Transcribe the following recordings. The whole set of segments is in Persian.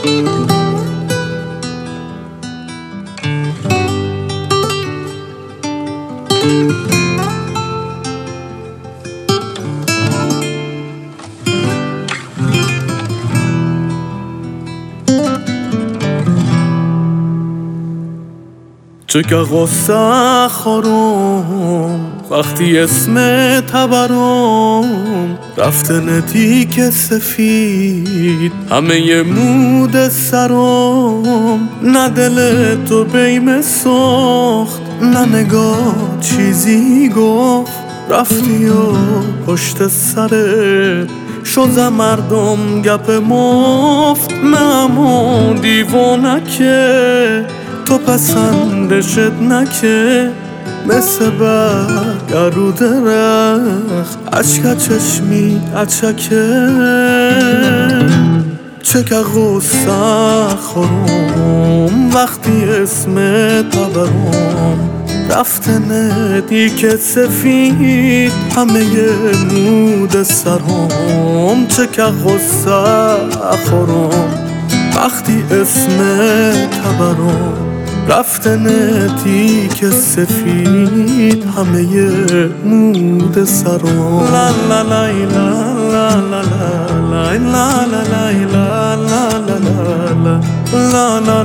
چه غصه خورم وقتی اسم تبرم رفتن تیک سفید همه مود سرم. نه دل تو بیم سخت نه نگاه چیزی گفت، رفتی و پشت سرت شده مردم گپ مفت. من دیوانه که تو پسندشت نکه، مثل برگرو درخت اشک چشمی اچکه. چه که غصه خورم وقتی اسم تبرم رفتن دیگه سفید همه مود سرم. چه که غصه خورم وقتی اسم تبرم رفتن تیک سفید همه مود سرم. لا لا لا لا لا لا لا لا لا لا لا لا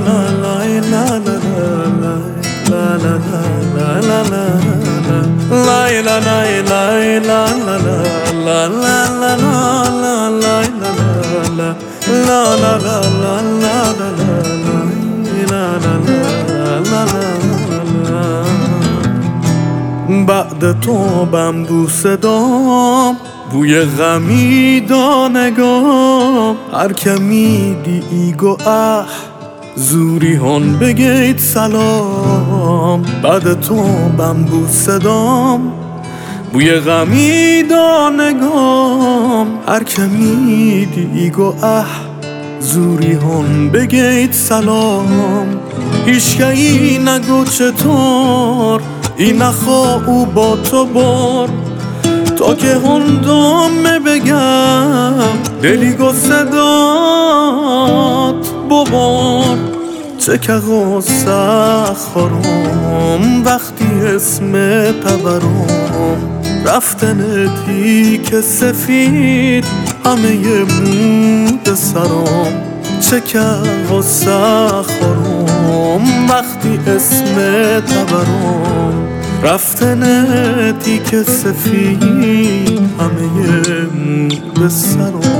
بعد تو بم دوست دام بوی غمی دانگام. هر که میدی گو زوری هون بگید سلام. بعد تو بم دوست دام بوی غمی دانگام. هر که میدی گو زوری هون بگید سلام. هیچکی نگو چطور این نخوا او با تو بار تا که هندام بگم دلی گسه داد ببار. چه که غصه خورم وقتی اسم تبرم رفتن تیک سفید همه مود سرم. چه که غصه خورم وقتی اسم تبرم رفتن تیک سفید همه مود سرم.